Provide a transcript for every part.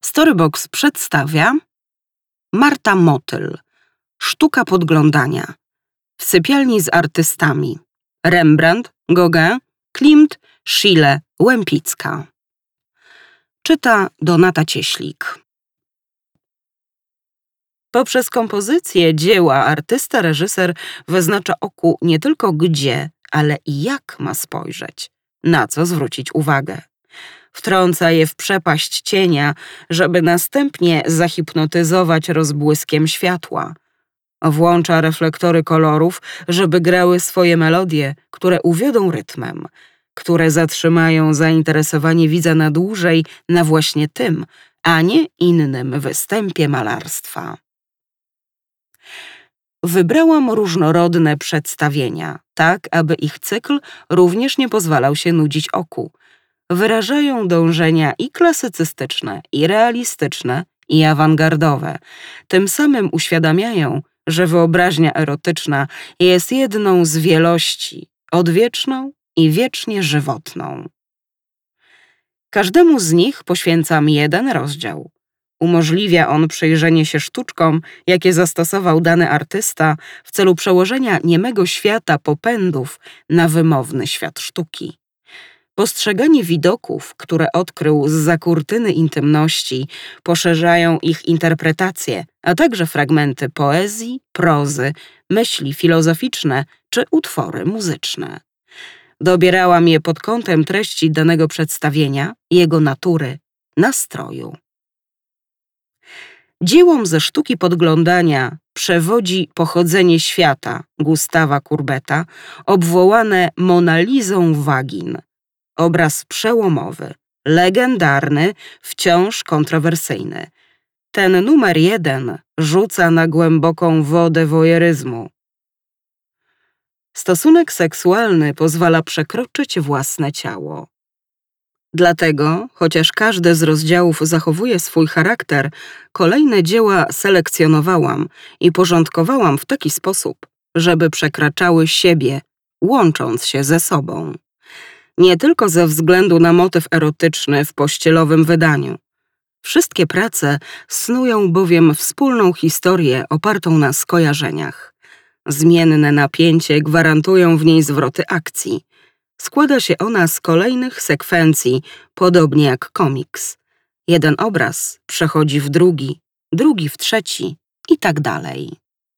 Storybox przedstawia Marta Motyl, Sztuka podglądania. W sypialni z artystami. Rembrandt, Gauguin, Klimt, Schiele, Łempicka. Czyta Donata Cieślik. Poprzez kompozycję dzieła artysta-reżyser wyznacza oku nie tylko gdzie, ale i jak ma spojrzeć, na co zwrócić uwagę. Wtrąca je w przepaść cienia, żeby następnie zahipnotyzować rozbłyskiem światła. Włącza reflektory kolorów, żeby grały swoje melodie, które uwiodą rytmem, które zatrzymają zainteresowanie widza na dłużej na właśnie tym, a nie innym występie malarstwa. Wybrałam różnorodne przedstawienia, tak aby ich cykl również nie pozwalał się nudzić oku. Wyrażają dążenia i klasycystyczne, i realistyczne, i awangardowe. Tym samym uświadamiają, że wyobraźnia erotyczna jest jedną z wielości, odwieczną i wiecznie żywotną. Każdemu z nich poświęcam jeden rozdział. Umożliwia on przyjrzenie się sztuczkom, jakie zastosował dany artysta w celu przełożenia niemego świata popędów na wymowny świat sztuki. Postrzeganie widoków, które odkrył zza kurtyny intymności, poszerzają ich interpretacje, a także fragmenty poezji, prozy, myśli filozoficzne czy utwory muzyczne. Dobierałam je pod kątem treści danego przedstawienia, jego natury, nastroju. Dziełom ze sztuki podglądania przewodzi Pochodzenie świata Gustawa Courbeta, obwołane Monalizą Wagin. Obraz przełomowy, legendarny, wciąż kontrowersyjny. Ten numer 1 rzuca na głęboką wodę wojeryzmu. Stosunek seksualny pozwala przekroczyć własne ciało. Dlatego, chociaż każdy z rozdziałów zachowuje swój charakter, kolejne dzieła selekcjonowałam i porządkowałam w taki sposób, żeby przekraczały siebie, łącząc się ze sobą. Nie tylko ze względu na motyw erotyczny w pościelowym wydaniu. Wszystkie prace snują bowiem wspólną historię opartą na skojarzeniach. Zmienne napięcie gwarantują w niej zwroty akcji. Składa się ona z kolejnych sekwencji, podobnie jak komiks. Jeden obraz przechodzi w drugi, drugi w trzeci i tak dalej.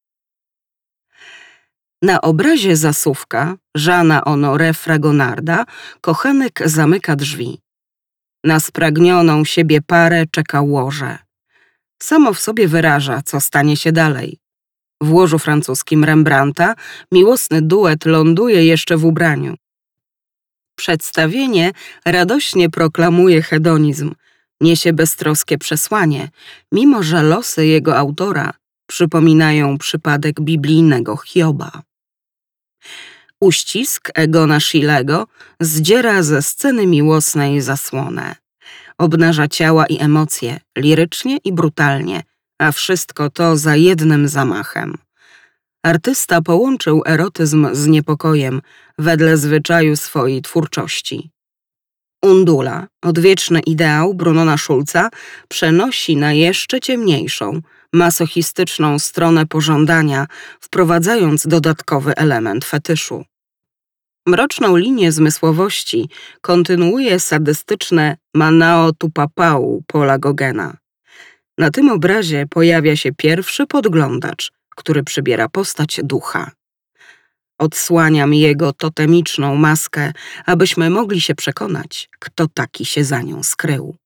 Na obrazie Zasuwka Jeana Honoré Fragonarda kochanek zamyka drzwi. Na spragnioną siebie parę czeka łoże. Samo w sobie wyraża, co stanie się dalej. W łożu francuskim Rembrandta miłosny duet ląduje jeszcze w ubraniu. Przedstawienie radośnie proklamuje hedonizm, niesie beztroskie przesłanie, mimo że losy jego autora przypominają przypadek biblijnego Hioba. Uścisk Egona Schielego zdziera ze sceny miłosnej zasłonę. Obnaża ciała i emocje, lirycznie i brutalnie, a wszystko to za jednym zamachem. Artysta połączył erotyzm z niepokojem wedle zwyczaju swojej twórczości. Undula, odwieczny ideał Brunona Schulza, przenosi na jeszcze ciemniejszą, masochistyczną stronę pożądania, wprowadzając dodatkowy element fetyszu. Mroczną linię zmysłowości kontynuuje sadystyczne Manao Tupapau Paula Gaugena. Na tym obrazie pojawia się pierwszy podglądacz, który przybiera postać ducha. Odsłaniam jego totemiczną maskę, abyśmy mogli się przekonać, kto taki się za nią skrył.